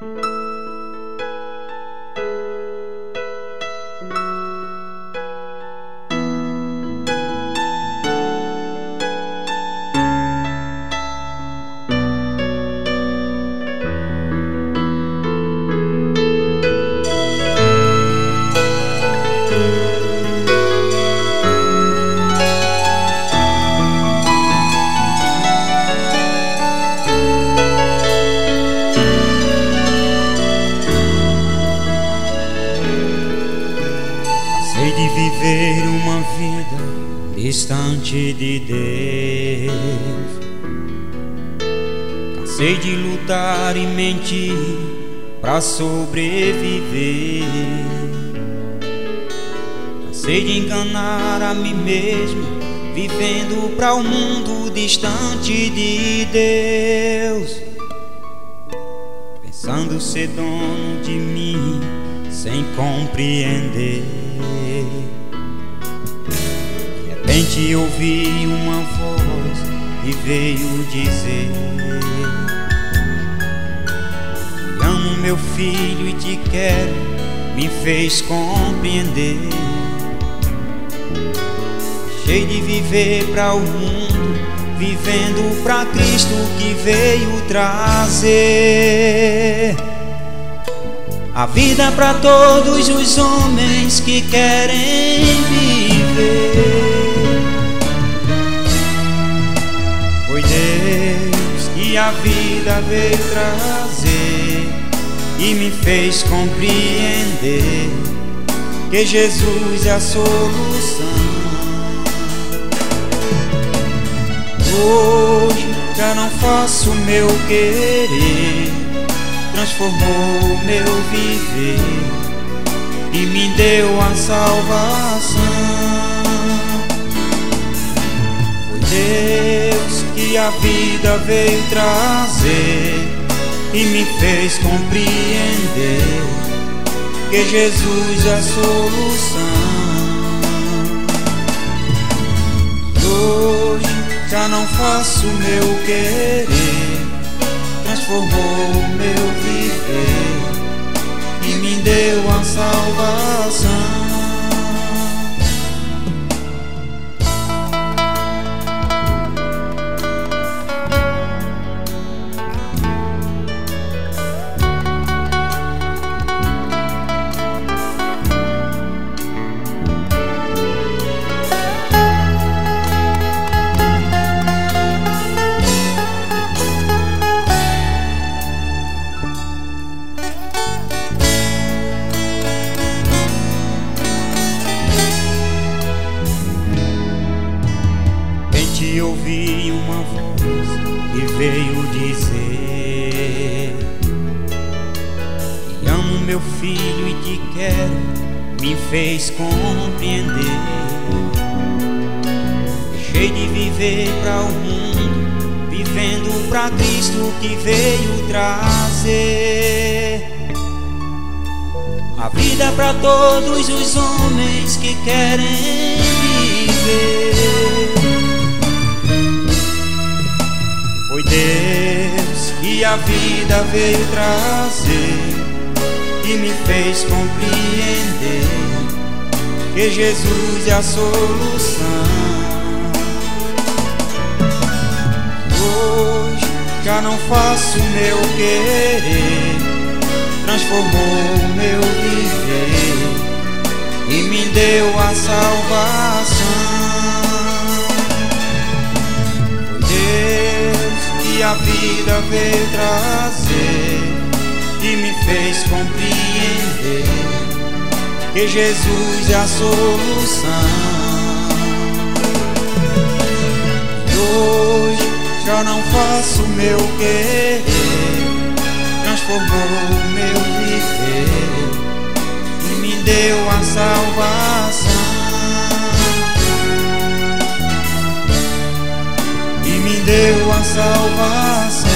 Cansei de viver uma vida distante de Deus. Cansei de lutar e mentir pra sobreviver. Cansei de enganar a mim mesmo, vivendo pra um mundo distante de Deus. Pensando ser dono de mim sem compreender. De repente ouvi uma voz e veio dizer: te amo, meu filho, e te quero. Me fez compreender. Deixei de viver para o mundo, vivendo para Cristo que veio trazer a vida para todos os homens que querem viver. Foi Deus que a vida veio trazer e me fez compreender que Jesus é a solução. Hoje já não faço o meu querer, transformou o meu viver e me deu a salvação. Foi Deus que a vida veio trazer e me fez compreender que Jesus é a solução. E hoje já não faço o meu querer, transformou o meu viver e me deu a salvação. E ouvi uma voz que veio dizer: te amo, meu filho, e te quero. Me fez compreender. Deixei de viver para o mundo, vivendo para Cristo que veio trazer a vida para todos os homens que querem viver. Foi Deus que a vida veio trazer e me fez compreender que Jesus é a solução. Hoje já não faço o meu querer, transformou o meu viver e me deu a salvação. A vida veio trazer e me fez compreender que Jesus é a solução. E hoje já não faço o meu querer, transformou o meu viver e me deu a salvação. E me deu a salvação.